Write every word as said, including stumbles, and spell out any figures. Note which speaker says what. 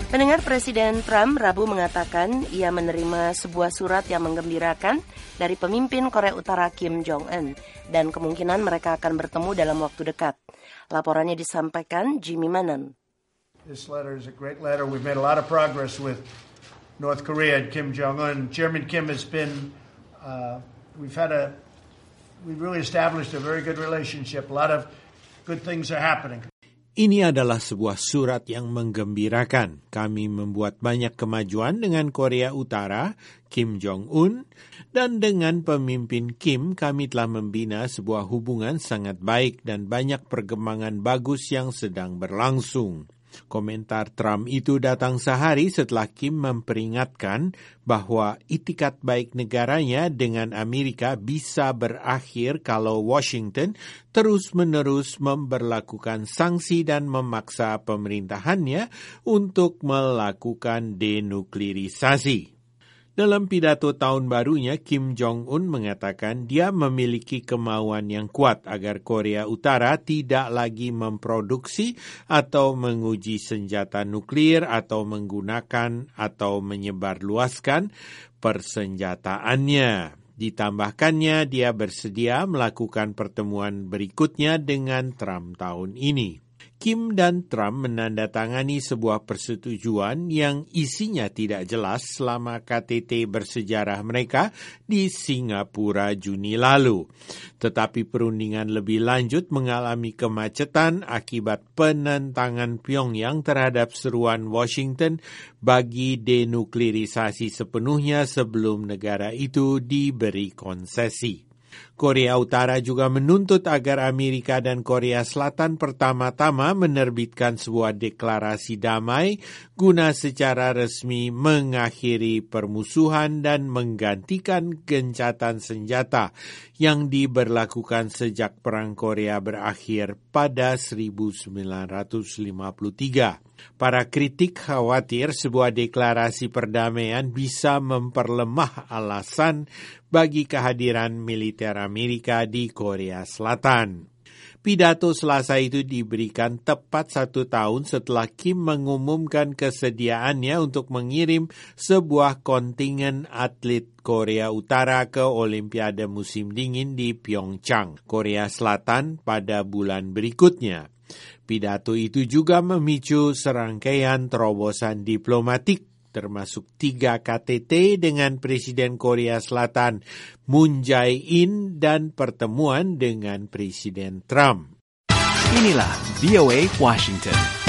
Speaker 1: Pendengar, Presiden Trump Rabu mengatakan ia menerima sebuah surat yang menggembirakan dari pemimpin Korea Utara Kim Jong-un dan kemungkinan mereka akan bertemu dalam waktu dekat. Laporannya disampaikan Jimmy Manan.
Speaker 2: This letter is a great letter. We've made a lot of progress with North Korea and Kim Jong-un. Chairman Kim has been, uh, we've had a, we've really established a very good relationship. A lot of good things are happening.
Speaker 3: Ini adalah sebuah surat yang menggembirakan. Kami membuat banyak kemajuan dengan Korea Utara, Kim Jong-un, dan dengan pemimpin Kim kami telah membina sebuah hubungan sangat baik dan banyak perkembangan bagus yang sedang berlangsung. Komentar Trump itu datang sehari setelah Kim memperingatkan bahwa itikat baik negaranya dengan Amerika bisa berakhir kalau Washington terus-menerus memberlakukan sanksi dan memaksa pemerintahannya untuk melakukan denuklirisasi. Dalam pidato tahun barunya, Kim Jong-un mengatakan dia memiliki kemauan yang kuat agar Korea Utara tidak lagi memproduksi atau menguji senjata nuklir atau menggunakan atau menyebarluaskan persenjataannya. Ditambahkannya, dia bersedia melakukan pertemuan berikutnya dengan Trump tahun ini. Kim dan Trump menandatangani sebuah persetujuan yang isinya tidak jelas selama K T T bersejarah mereka di Singapura Juni lalu. Tetapi perundingan lebih lanjut mengalami kemacetan akibat penentangan Pyongyang terhadap seruan Washington bagi denuklirisasi sepenuhnya sebelum negara itu diberi konsesi. Korea Utara juga menuntut agar Amerika dan Korea Selatan pertama-tama menerbitkan sebuah deklarasi damai guna secara resmi mengakhiri permusuhan dan menggantikan gencatan senjata yang diberlakukan sejak Perang Korea berakhir pada seribu sembilan ratus lima puluh tiga. Para kritik khawatir sebuah deklarasi perdamaian bisa memperlemah alasan bagi kehadiran militer Amerika di Korea Selatan. Pidato Selasa itu diberikan tepat satu tahun setelah Kim mengumumkan kesediaannya untuk mengirim sebuah kontingen atlet Korea Utara ke Olimpiade musim dingin di Pyeongchang, Korea Selatan pada bulan berikutnya. Pidato itu juga memicu serangkaian terobosan diplomatik, termasuk tiga K T T dengan Presiden Korea Selatan Moon Jae-in dan pertemuan dengan Presiden Trump.
Speaker 4: Inilah V O A Washington.